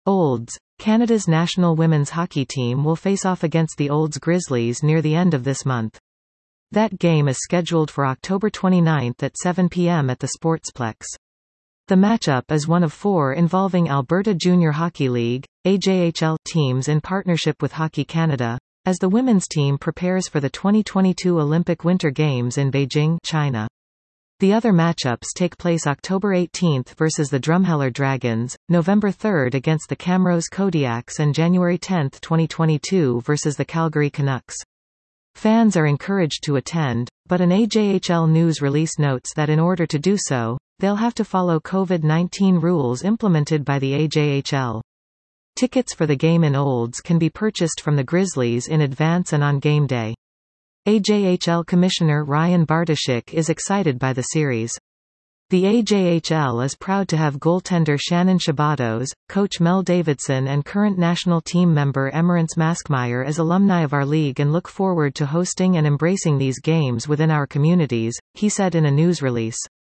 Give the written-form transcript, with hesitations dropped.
Olds. Canada's national women's hockey team will face off against the Olds Grizzlies near the end of this month. That game is scheduled for October 29 at 7 p.m. at the Sportsplex. The matchup is one of 4 involving Alberta Junior Hockey League, AJHL, teams in partnership with Hockey Canada, as the women's team prepares for the 2022 Olympic Winter Games in Beijing, China. The other matchups take place October 18 versus the Drumheller Dragons, November 3 against the Camrose Kodiaks and January 10, 2022 versus the Calgary Canucks. Fans are encouraged to attend, but an AJHL news release notes that in order to do so, they'll have to follow COVID-19 rules implemented by the AJHL. Tickets for the game in Olds can be purchased from the Grizzlies in advance and on game day. AJHL Commissioner Ryan Bartoshyk is excited by the series. The AJHL is proud to have goaltender Shannon Shabatos, coach Mel Davidson and current national team member Emerance Maskmeyer as alumni of our league and look forward to hosting and embracing these games within our communities, he said in a news release.